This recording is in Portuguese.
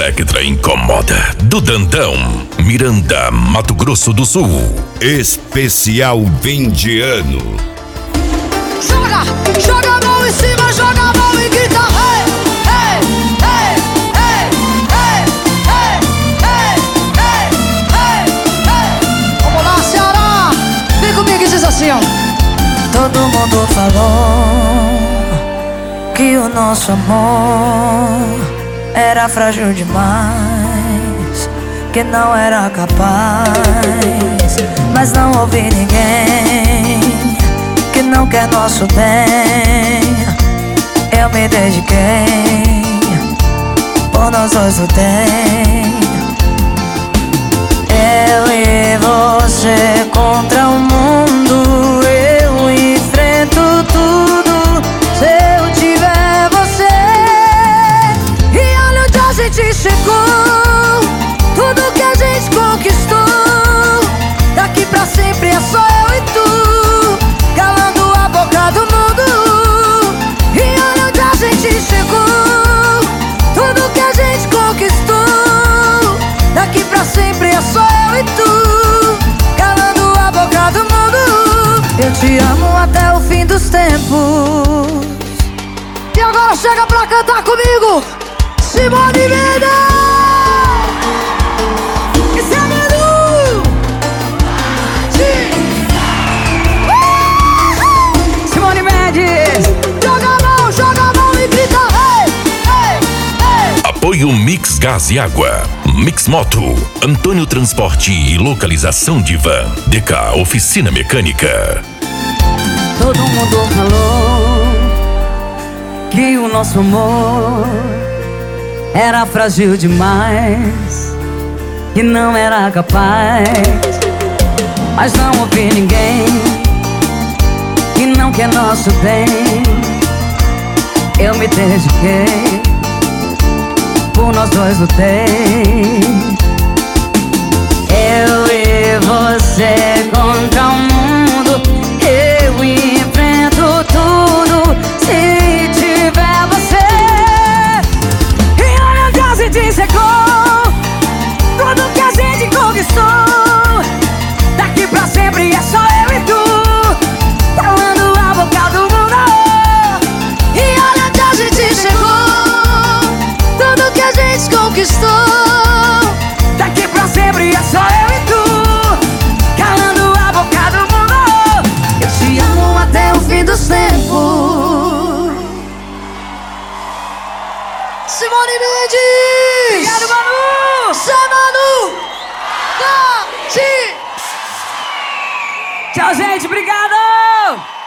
Vectra incomoda. Do Dandão, Miranda, Mato Grosso do Sul. Especial fim de ano. Joga, joga a mão em cima, joga a mão e grita hey, hey, hey, hey, hey, hey, hey, hey, hey, hey. Vamos lá, Ceará, vem comigo e diz assim, ó. Todo mundo falou que o nosso amor era frágil demais, que não era capaz. Mas não ouvi ninguém que não quer nosso bem. Eu me dediquei, por nós dois lutei. Eu e você contra o mundo, eu enfrento tudo se eu tiver você. E olha onde a gente chegou, tudo que a gente conquistou. Daqui pra sempre é só eu e tu, calando a boca do mundo. E olha onde a gente chegou, tudo que a gente conquistou. Daqui pra sempre é só eu e tu, calando a boca do mundo. Eu te amo até o fim dos tempos. E agora chega pra cantar comigo, Simone Mendes. Esse é Menu. Simone Mendes. Joga a mão e grita hey, hey, hey. Apoio Mix Gás e Água, Mix Moto, Antônio Transporte e Localização de Van, DK Oficina Mecânica. Todo mundo falou que o nosso amor era frágil demais, que não era capaz. Mas não ouvi ninguém que não quer nosso bem. Eu me dediquei, por nós dois lutei. Eu e você contra o mundo, eu enfrento tudo se tiver você. E olha onde a gente chegou, tudo que a gente conquistou. Daqui pra sempre é só eu e tu, calando a boca do mundo. E olha onde a gente chegou, tudo que a gente conquistou. Daqui pra sempre é só eu e tu, calando a boca do mundo. Eu te amo até o fim dos tempos. Simone Mendes. Obrigado, Manu. Zé Manu. Tchau, gente, obrigado.